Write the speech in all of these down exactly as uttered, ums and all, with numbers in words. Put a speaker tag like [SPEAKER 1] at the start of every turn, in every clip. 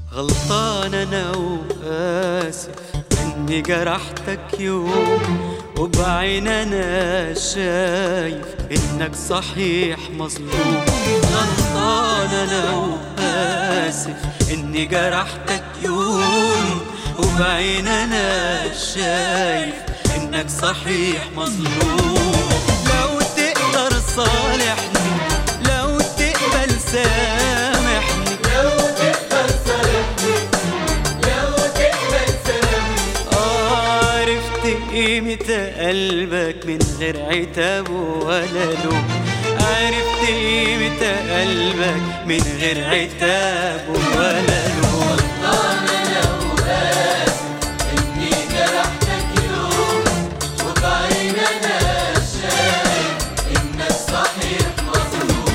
[SPEAKER 1] غلطان انا وآسف اني جرحتك يوم، وبعين انا شايف انك صحيح مظلوم. غلطان انا وآسف اني جرحتك يوم، وبعين انا شايف انك صحيح مظلوم. لو تقدر صالحني، لو تقبل سامحني،
[SPEAKER 2] لو تقبل سامحني، لو تقبل سامحني.
[SPEAKER 1] آه عرفت قيمة قلبك من غير عتاب ولا لوم. عرفت قيمة قلبك من غير عتاب ولا لوم.
[SPEAKER 2] غلطان انا وآسف اني جرحتك يوم، وبعين انا شايف انك صحيح مظلوم.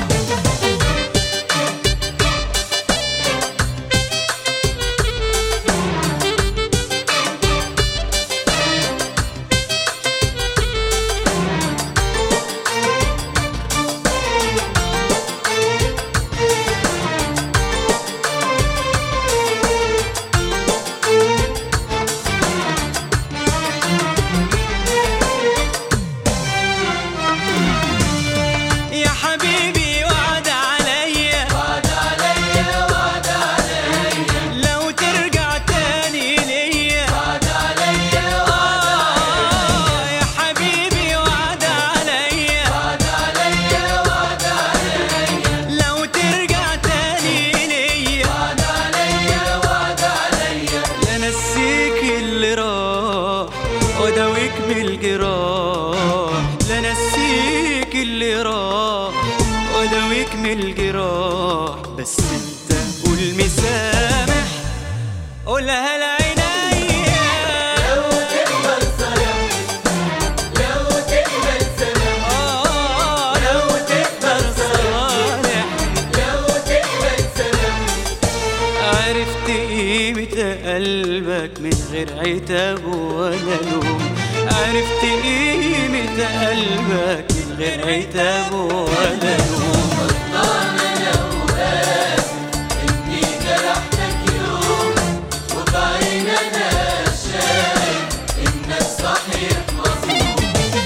[SPEAKER 1] يا حبيبي وعد عليا،
[SPEAKER 2] وعد عليا، وعد عليا،
[SPEAKER 1] لو ترجع تاني ليا.
[SPEAKER 2] وعد عليا، وعد
[SPEAKER 1] آه يا حبيبي وعد عليا،
[SPEAKER 2] وعد عليا، وعد عليا،
[SPEAKER 1] لو ترجع تاني ليا.
[SPEAKER 2] وعد عليا، وعد عليا.
[SPEAKER 1] لا نسيك اللي راح واداويك بالجراح. لا نسيك اللي راح واداويك من الجراح. بس انت قول مسامح، قولها لعينيا.
[SPEAKER 2] لو تقبل سامحني، لو تقبل سامحني،
[SPEAKER 1] آه لو تقدر صالحني.
[SPEAKER 2] لو تقبل سامحني.
[SPEAKER 1] عرفت قيمة قلبك من غير عتاب ولا لوم. عرفت قيمة قلبك من غير عتاب ولا لوم.
[SPEAKER 2] غلطان انا وآسف اني جرحتك يوم، وبعين انا شايف انك صحيح مظلوم.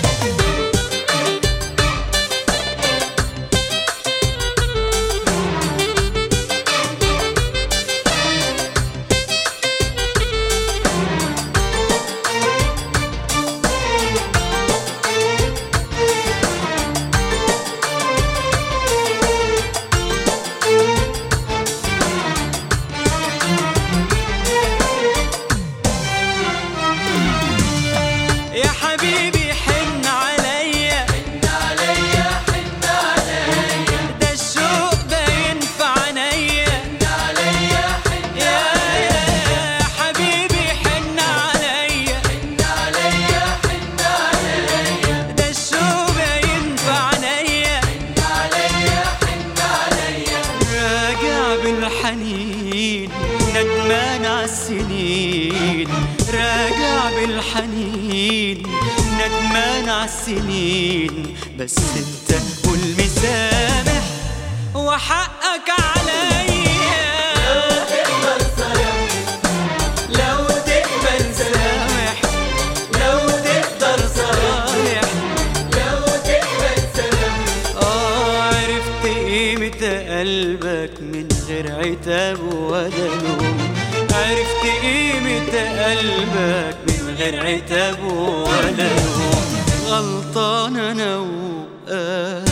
[SPEAKER 1] يا حبيبي حن عليا،
[SPEAKER 2] حن عليا، حن عليا،
[SPEAKER 1] ده الشوق باين في عينيا.
[SPEAKER 2] حن عليا، حن
[SPEAKER 1] يا
[SPEAKER 2] عليا،
[SPEAKER 1] يا حبيبي حن عليا،
[SPEAKER 2] حن عليا، حن عليا،
[SPEAKER 1] ده الشوق باين في عينيا.
[SPEAKER 2] حن عليا، حن عليا.
[SPEAKER 1] راجع بالحنين ندمان عالسنين. راجع بالحنين ندمان عالسنين. بس انت قول مسامح وحقك عليا.
[SPEAKER 2] تقبل سامحني،
[SPEAKER 1] لو تقبل سامح، لو تقدر صالح.
[SPEAKER 2] لو تقبل سامحني.
[SPEAKER 1] آه عرفت قيمة قلبك من غير عتاب ولا لوم. عرفت قيمة قلبك من غير عتاب ولا لوم. غلطان أنا وآسف